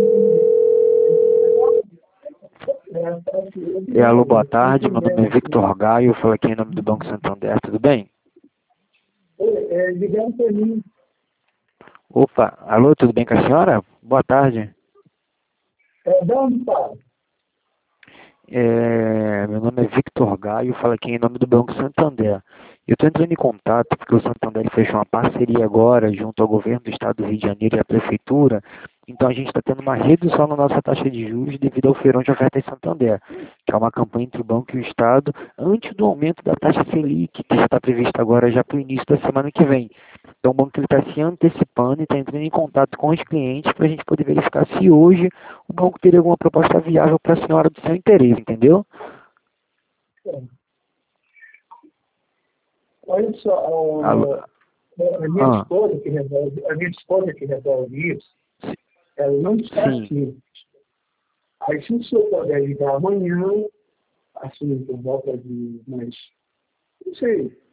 Alô, boa tarde. Meu nome é Victor Gaio. Eu falo aqui em nome do Banco Santander. Tudo bem? Ligaram para mim. Opa, alô, tudo bem com a senhora? Boa tarde. De onde fala? Meu nome é Victor Gaio. Eu falo aqui em nome do Banco Santander. Eu estou entrando em contato porque o Santander ele fechou uma parceria agora junto ao governo do estado do Rio de Janeiro e à prefeitura. Então a gente está tendo uma redução na nossa taxa de juros devido ao feirão de ofertas Santander, que é uma campanha entre o banco e o estado antes do aumento da taxa Selic, que está prevista agora já para o início da semana que vem. Então o banco está se antecipando e está entrando em contato com os clientes para a gente poder verificar se hoje o banco teria alguma proposta viável para a senhora do seu interesse, entendeu? Olha só, Alô? a minha esposa que resolve isso, ela não está Sim. aqui. Aí se o senhor puder ligar amanhã, assim, por volta de mais, não sei,